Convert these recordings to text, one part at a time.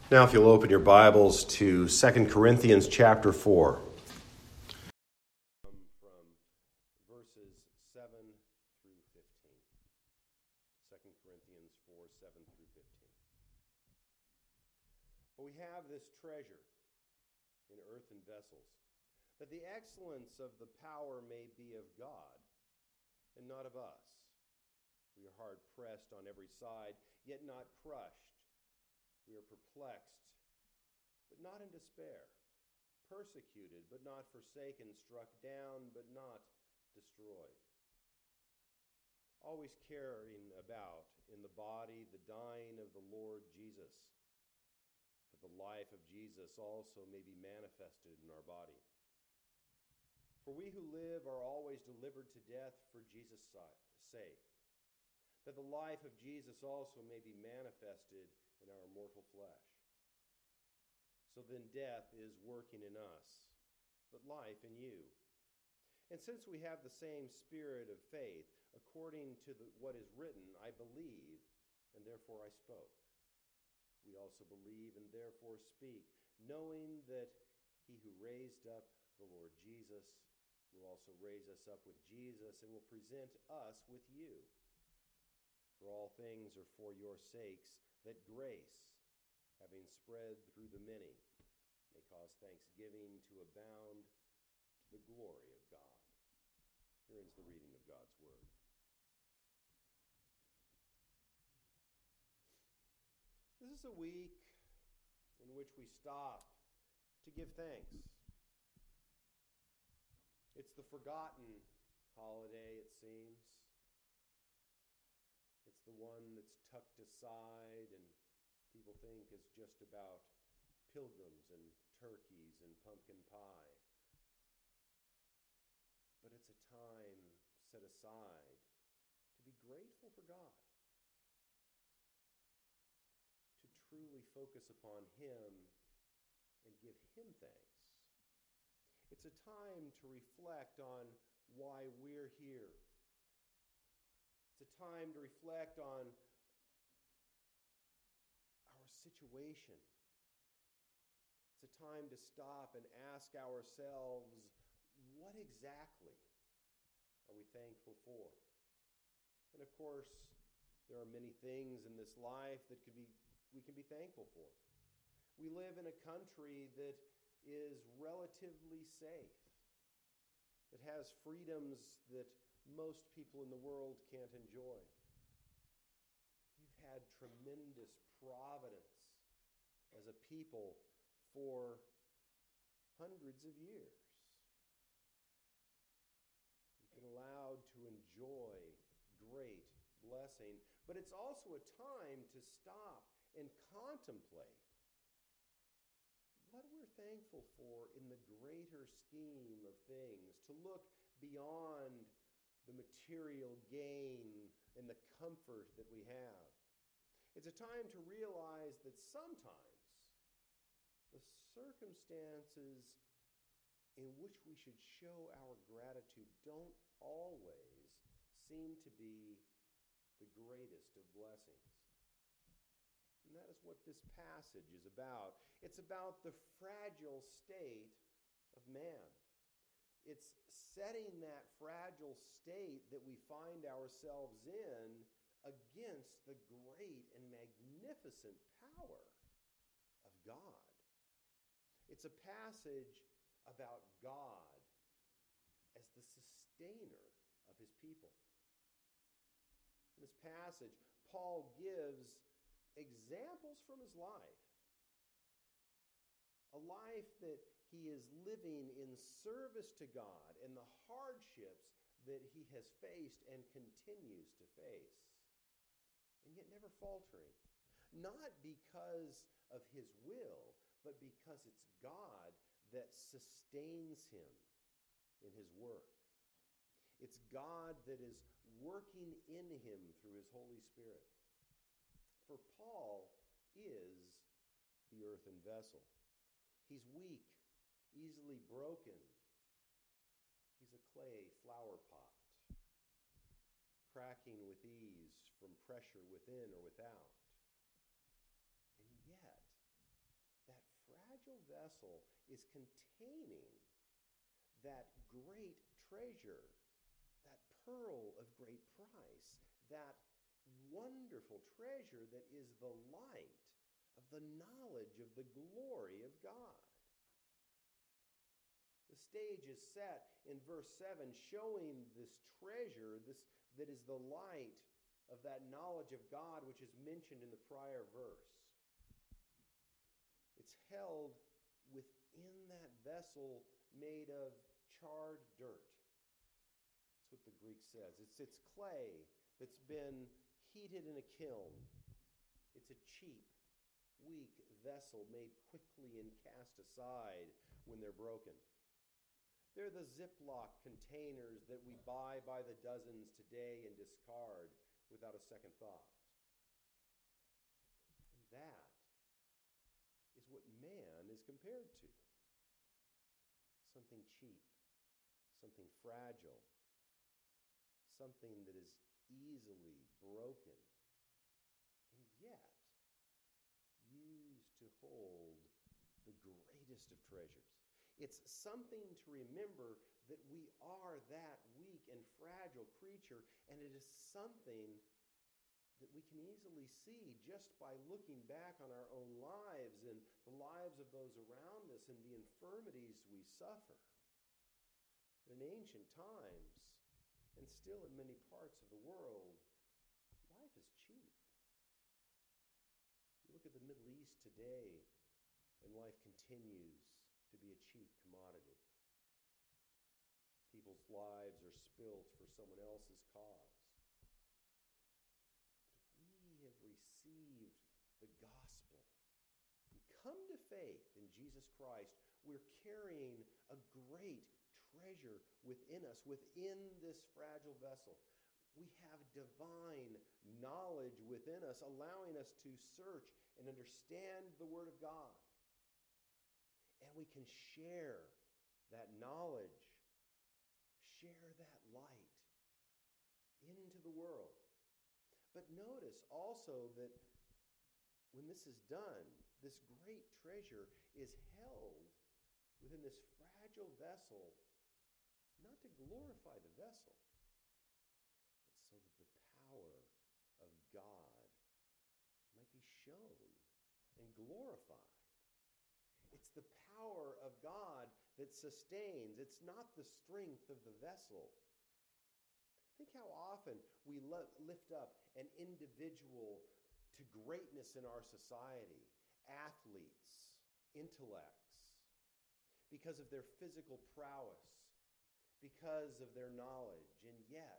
Now, if you'll open your Bibles to 2 Corinthians chapter 4. From verses 7 through 15. 2 Corinthians 4, 7 through 15. But we have this treasure in earthen vessels, that the excellence of the power may be of God, and not of us. We are hard pressed on every side, yet not crushed. We are perplexed, but not in despair, persecuted, but not forsaken, struck down, but not destroyed. Always carrying about in the body the dying of the Lord Jesus, that the life of Jesus also may be manifested in our body. For we who live are always delivered to death for Jesus' sake, that the life of Jesus also may be manifested in our mortal flesh. So then death is working in us, but life in you. And since we have the same spirit of faith, according to what is written, I believe, and therefore I spoke. We also believe and therefore speak, knowing that he who raised up the Lord Jesus will also raise us up with Jesus and will present us with you. For all things are for your sakes, that grace, having spread through the many, may cause thanksgiving to abound to the glory of God. Here ends the reading of God's word. This is a week in which we stop to give thanks. It's the forgotten holiday, it seems. It's the one that's tucked aside and people think is just about pilgrims and turkeys and pumpkin pie. But it's a time set aside to be grateful for God, to truly focus upon Him and give Him thanks. It's a time to reflect on why we're here. It's a time to reflect on our situation. It's a time to stop and ask ourselves, what exactly are we thankful for? And of course, there are many things in this life that we can be thankful for. We live in a country that is relatively safe, that has freedoms that most people in the world can't enjoy. We've had tremendous providence as a people for hundreds of years. We've been allowed to enjoy great blessing, but it's also a time to stop and contemplate what we're thankful for in the greater scheme of things, to look beyond the material gain and the comfort that we have. It's a time to realize that sometimes the circumstances in which we should show our gratitude don't always seem to be the greatest of blessings. And that is what this passage is about. It's about the fragile state of man. It's setting that fragile state that we find ourselves in against the great and magnificent power of God. It's a passage about God as the sustainer of his people. In this passage, Paul gives examples from his life. A life that he is living in service to God and the hardships that he has faced and continues to face. And yet never faltering. Not because of his will, but because it's God that sustains him in his work. It's God that is working in him through his Holy Spirit. For Paul is the earthen vessel. He's weak, easily broken. He's a clay flower pot, cracking with ease from pressure within or without. And yet, fragile vessel is containing that great treasure, that pearl of great price, that wonderful treasure that is the light of the knowledge of the glory of God. The stage is set in verse 7, showing this treasure, that is the light of that knowledge of God which is mentioned in the prior verse. It's held within that vessel made of charred dirt. That's what the Greek says. It's clay that's been heated in a kiln. It's a cheap, weak vessel made quickly and cast aside when they're broken. They're the Ziploc containers that we buy by the dozens today and discard without a second thought. And that is what man is compared to. Something cheap, something fragile, something that is easily broken, and yet used to hold the greatest of treasures. It's something to remember that we are that weak and fragile creature, and it is something that we can easily see just by looking back on our own lives and the lives of those around us and the infirmities we suffer. In ancient times, and still in many parts of the world, life is cheap. You look at the Middle East today, and life continues to be a cheap commodity. People's lives are spilt for someone else's cause. But if we have received the gospel and come to faith in Jesus Christ, we're carrying a great treasure within us, within this fragile vessel. We have divine knowledge within us, allowing us to search and understand the Word of God. And we can share that knowledge, share that light into the world. But notice also that when this is done, this great treasure is held within this fragile vessel, not to glorify the vessel, but so that the power of God might be shown and glorified. It's the power of God that sustains. It's not the strength of the vessel. Think how often we lift up an individual to greatness in our society, athletes, intellects, because of their physical prowess, because of their knowledge, and yet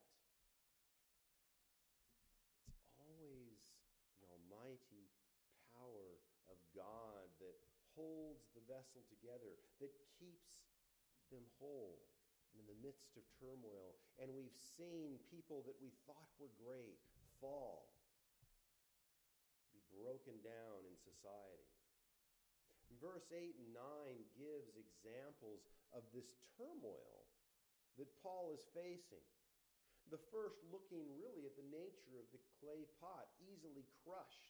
it's always the almighty power of God that holds the vessel together, that keeps them whole and in the midst of turmoil. And we've seen people that we thought were great fall, be broken down in society. Verse 8 and 9 gives examples of this turmoil that Paul is facing. The first looking really at the nature of the clay pot, easily crushed.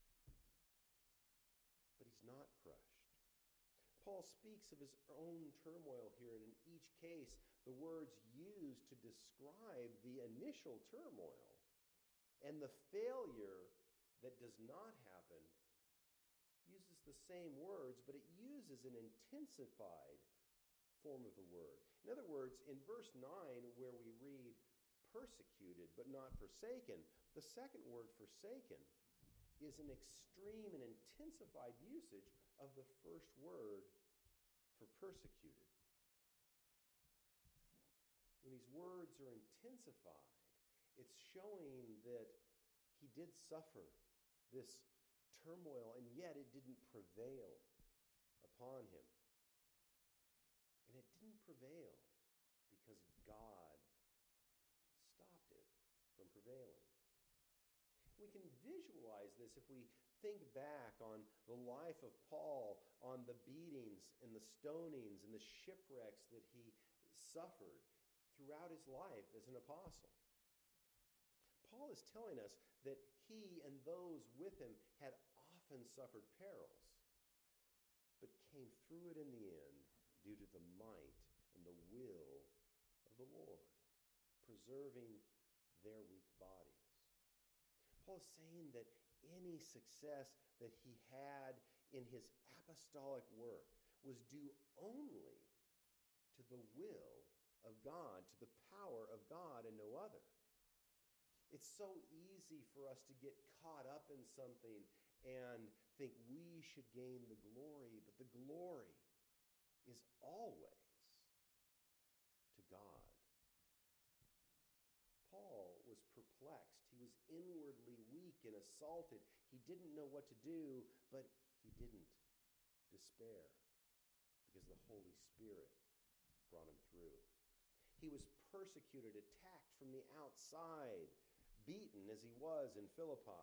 But he's not crushed. Paul speaks of his own turmoil here, and in each case, the words used to describe the initial turmoil and the failure that does not happen uses the same words, but it uses an intensified form of the word. In other words, in verse 9, where we read persecuted but not forsaken, the second word forsaken is an extreme and intensified usage of the first word for persecuted. When these words are intensified, it's showing that he did suffer this turmoil, and yet it didn't prevail upon him. And it didn't prevail because God stopped it from prevailing. We can visualize this if we think back on the life of Paul, on the beatings and the stonings and the shipwrecks that he suffered throughout his life as an apostle. Paul is telling us that he and those with him had often suffered perils. but came through it in the end due to the might and the will of the Lord, preserving their weak bodies. Paul is saying that any success that he had in his apostolic work was due only to the will of God, to the power of God and no other. It's so easy for us to get caught up in something and think we should gain the glory, but the glory is always to God. Paul was perplexed. He was inwardly weak and assaulted. He didn't know what to do, but he didn't despair because the Holy Spirit brought him through. He was persecuted, attacked from the outside, beaten as he was in Philippi.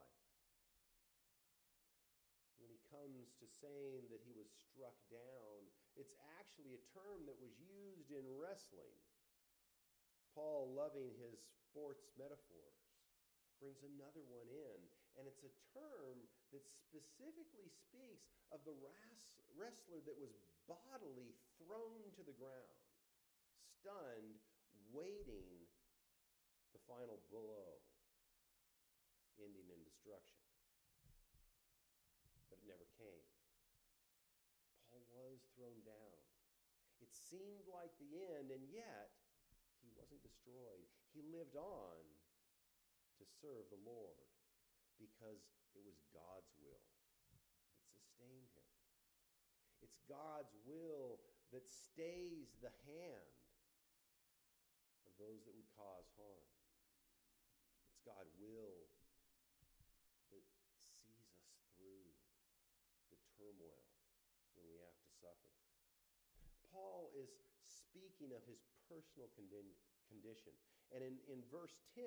When he comes to saying that he was struck down, it's actually a term that was used in wrestling. Paul, loving his sports metaphors, brings another one in, and it's a term that specifically speaks of the wrestler that was bodily thrown to the ground, stunned, waiting the final blow, ending in destruction. But it never came. Paul was thrown down. It seemed like the end, and yet he wasn't destroyed. He lived on to serve the Lord because it was God's will that sustained him. It's God's will that stays the hand of those that would cause harm. It's God's will that sees us through the turmoil when we have to suffer. Paul is speaking of his personal condition. And in verse 10,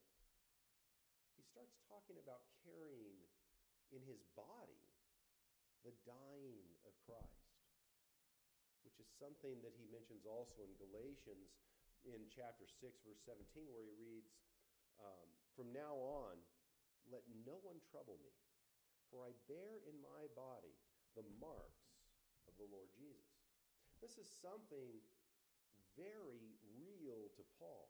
he starts talking about carrying in his body the dying of Christ, which is something that he mentions also in Galatians in chapter 6, verse 17, where he reads, "From now on, let no one trouble me, for I bear in my body the marks of the Lord Jesus." This is something very real to Paul.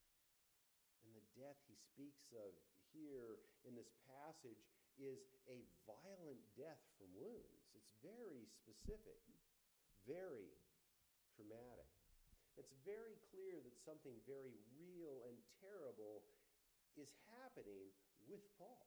And the death he speaks of here in this passage is a violent death from wounds. It's very specific, very traumatic. It's very clear that something very real and terrible is happening with Paul.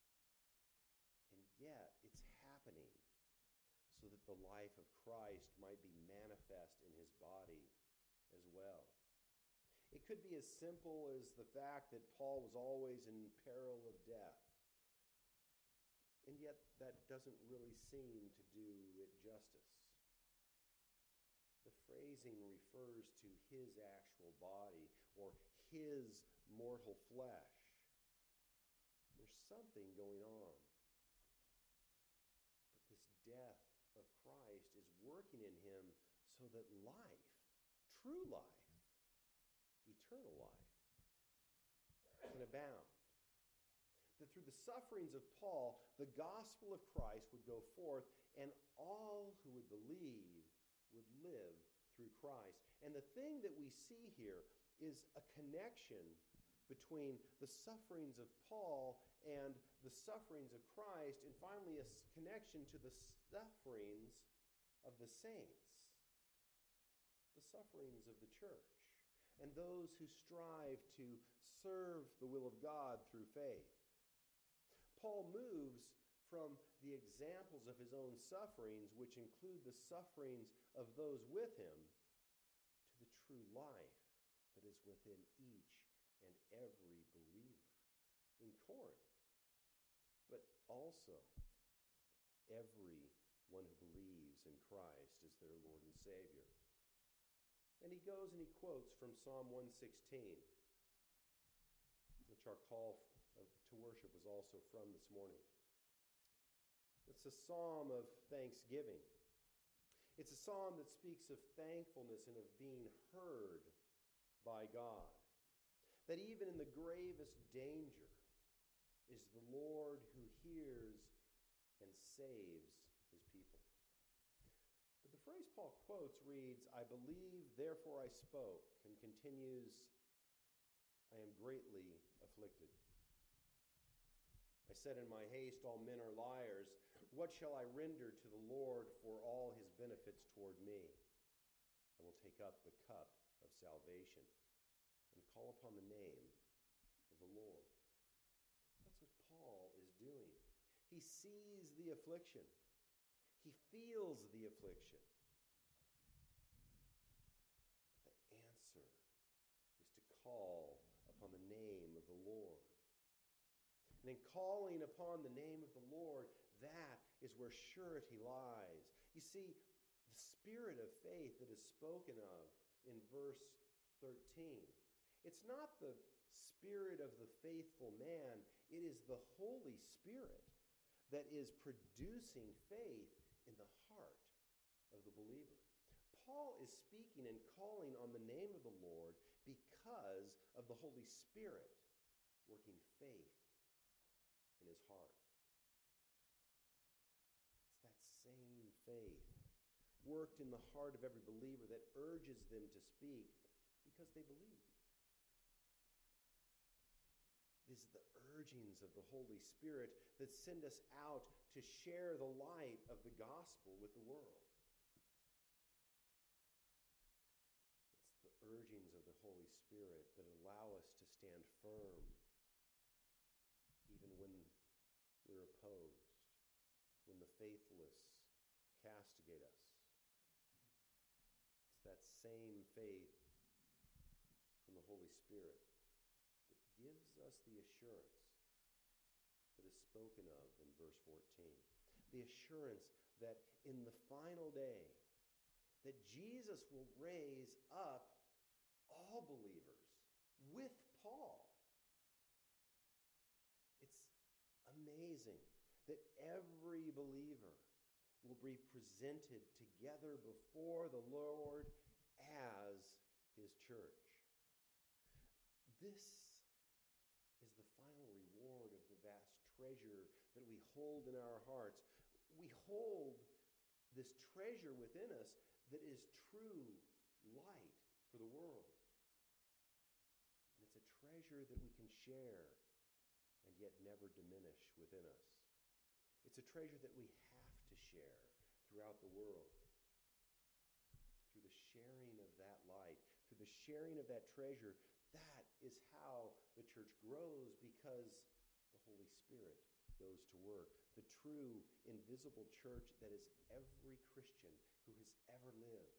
And yet it's happening so that the life of Christ might be manifest in his body as well. It could be as simple as the fact that Paul was always in peril of death. And yet that doesn't really seem to do it justice. The phrasing refers to his actual body or his mortal flesh. There's something going on. But this death of Christ is working in him so that life, true life, eternal life, can abound. That through the sufferings of Paul, the gospel of Christ would go forth, and all who would believe would live through Christ. And the thing that we see here is a connection between the sufferings of Paul and the sufferings of Christ, and finally a connection to the sufferings of the saints, the sufferings of the church, and those who strive to serve the will of God through faith. Paul moves from the examples of his own sufferings, which include the sufferings of those with him, to the true life that is within each and every believer in Corinth, but also everyone who believes in Christ as their Lord and Savior. And he goes and he quotes from Psalm 116, which our call to worship was also from this morning. It's a psalm of thanksgiving. It's a psalm that speaks of thankfulness and of being heard by God. That even in the gravest danger is the Lord who hears and saves his people. Paul quotes reads, "I believe, therefore I spoke," and continues, "I am greatly afflicted. I said in my haste, all men are liars. What shall I render to the Lord for all his benefits toward me? I will take up the cup of salvation and call upon the name of the Lord." That's what Paul is doing. He sees the affliction. He feels the affliction. The answer is to call upon the name of the Lord. And in calling upon the name of the Lord, that is where surety lies. You see, the spirit of faith that is spoken of in verse 13, it's not the spirit of the faithful man, it is the Holy Spirit that is producing faith in the heart of the believer. Paul is speaking and calling on the name of the Lord because of the Holy Spirit working faith in his heart. It's that same faith worked in the heart of every believer that urges them to speak because they believe. These are the urgings of the Holy Spirit that send us out to share the light of the gospel with the world. It's the urgings of the Holy Spirit that allow us to stand firm even when we're opposed, when the faithless castigate us. It's that same faith from the Holy Spirit that gives us the assurance that is spoken of in verse 14. The assurance that in the final day, that Jesus will raise up all believers with Paul. It's amazing that every believer will be presented together before the Lord as his church. This is the final reward of the vast treasure that we hold in our hearts. We hold this treasure within us that is true light for the world. And it's a treasure that we can share and yet never diminish within us. It's a treasure that we have to share throughout the world. Through the sharing of that light, through the sharing of that treasure, that is how the church grows, because the Holy Spirit goes to work. The true, invisible church that is every Christian who has ever lived.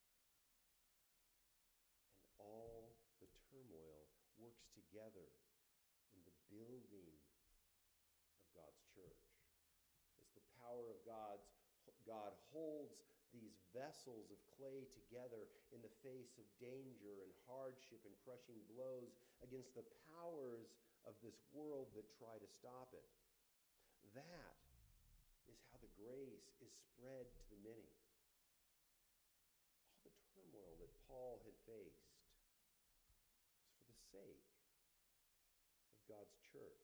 And all the turmoil works together in the building of God's church. As the power of God holds these vessels of clay together in the face of danger and hardship and crushing blows against the powers of this world that try to stop it. That is how the grace is spread to the many. All the turmoil that Paul had faced was for the sake of God's church.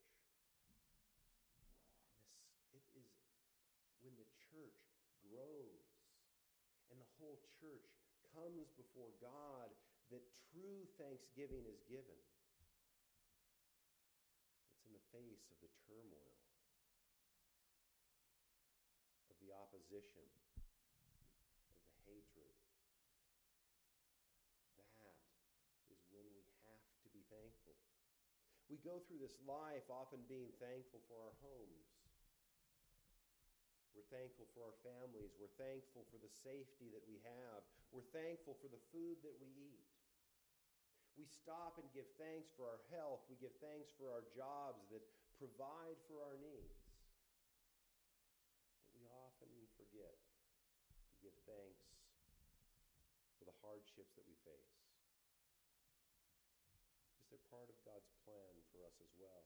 It is when the church grows and the whole church comes before God that true thanksgiving is given. It's in the face of the turmoil, of the opposition, of the hatred. That is when we have to be thankful. We go through this life often being thankful for our homes. We're thankful for our families. We're thankful for the safety that we have. We're thankful for the food that we eat. We stop and give thanks for our health. We give thanks for our jobs that provide for our needs. But we often forget to give thanks for the hardships that we face, because they're part of God's plan for us as well.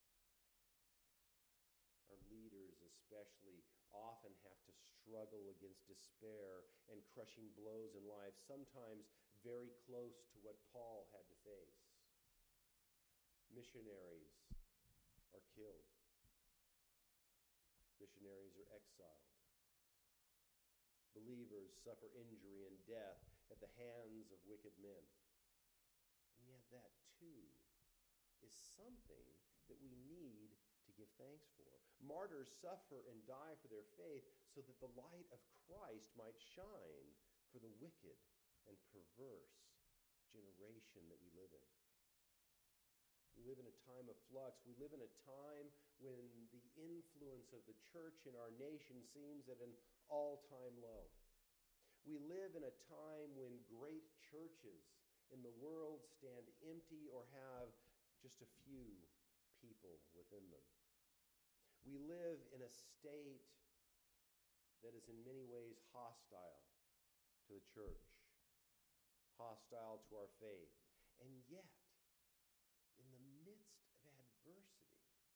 Our leaders especially often have to struggle against despair and crushing blows in life, sometimes very close to what Paul had to face. Missionaries are killed. Missionaries are exiled. Believers believers suffer injury and death at the hands of wicked men. And yet that, too, is something that we need to give thanks for. Martyrs suffer and die for their faith so that the light of Christ might shine for the wicked and perverse generation that we live in. We live in a time of flux. We live in a time when the influence of the church in our nation seems at an all-time low. We live in a time when great churches in the world stand empty or have just a few people within them. We live in a state that is in many ways hostile to the church, hostile to our faith, and yet, in the midst of adversity,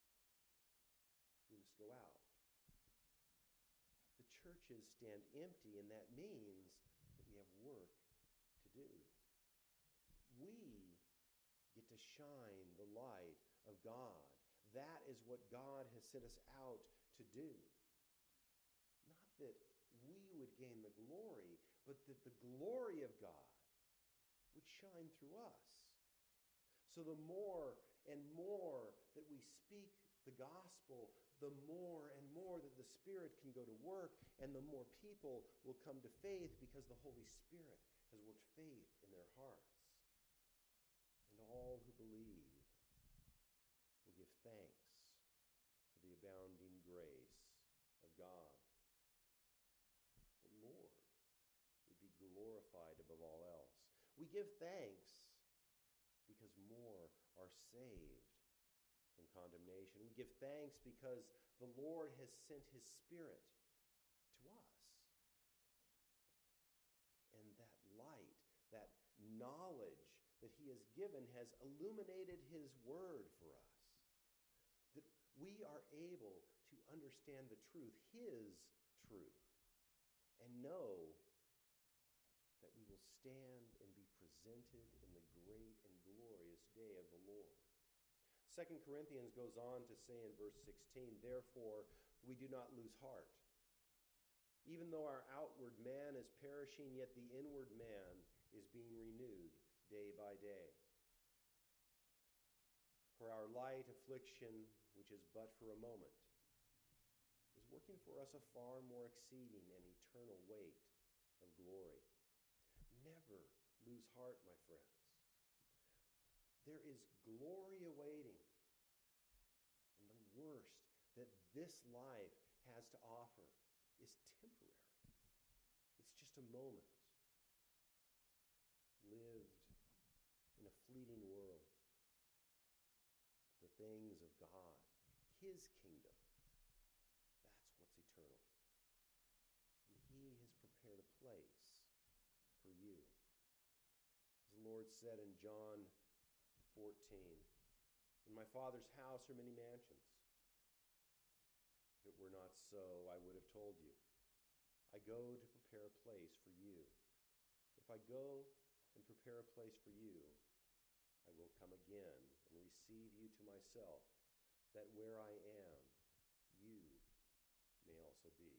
we must go out. The churches stand empty, and that means that we have work to do. We get to shine the light of God. That is what God has sent us out to do. Not that we would gain the glory, but that the glory of God would shine through us. So the more and more that we speak the gospel, the more and more that the Spirit can go to work, and the more people will come to faith because the Holy Spirit has worked faith in their hearts. And all who believe will give thanks for the abounding grace of God. The Lord would be glorified above all else. We give thanks because more are saved from condemnation. We give thanks because the Lord has sent His Spirit to us. And that light, that knowledge that He has given has illuminated His word for us. That we are able to understand the truth, His truth, and know that we will stand and be presented in the great and glorious day of the Lord. 2 Corinthians goes on to say in verse 16, "Therefore we do not lose heart. Even though our outward man is perishing, yet the inward man is being renewed day by day. For our light affliction, which is but for a moment, is working for us a far more exceeding and eternal weight of glory." Never lose heart, my friends. There is glory awaiting. And the worst that this life has to offer is temporary. It's just a moment lived in a fleeting world. The things of God, His kingdom, that's what's eternal. And He has prepared a place for you. As the Lord said in John 14, "In my Father's house are many mansions. If it were not so, I would have told you. I go to prepare a place for you. If I go and prepare a place for you, I will come again and receive you to myself, that where I am, you may also be."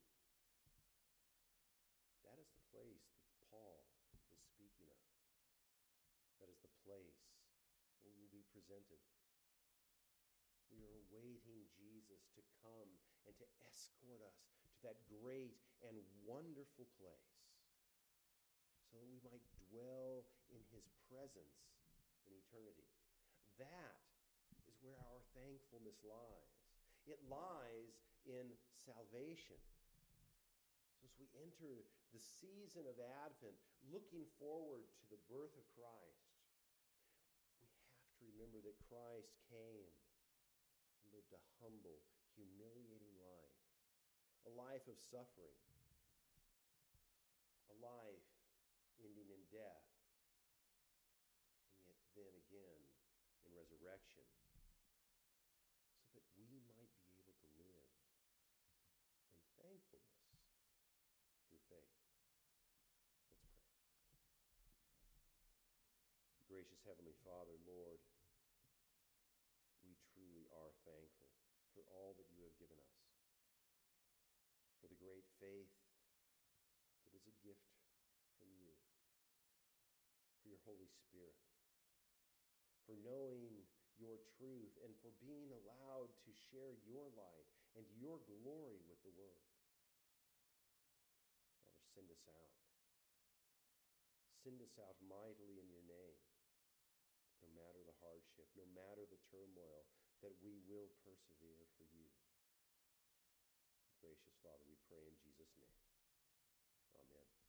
That is the place that Paul is speaking of. That is the place where we will be presented. We are awaiting Jesus to come and to escort us to that great and wonderful place so that we might dwell in His presence in eternity. That is where our thankfulness lies. It lies in salvation. So as we enter the season of Advent, looking forward to the birth of Christ, we have to remember that Christ came and lived a humble, humiliating life of suffering, a life ending in death, and yet then again in resurrection, so that we might be able to live in thankfulness through faith. Let's pray. Gracious Heavenly Father, Lord, we truly are thankful for all that you have given us, for the great faith that is a gift gift from you, for your Holy Spirit, for knowing your truth, and for being allowed to share your light and your glory with the world. Father, send us out. Send us out mightily in your name, no matter the hardship, no matter the turmoil, that we will persevere for you. Gracious Father, we pray in Jesus' name. Amen.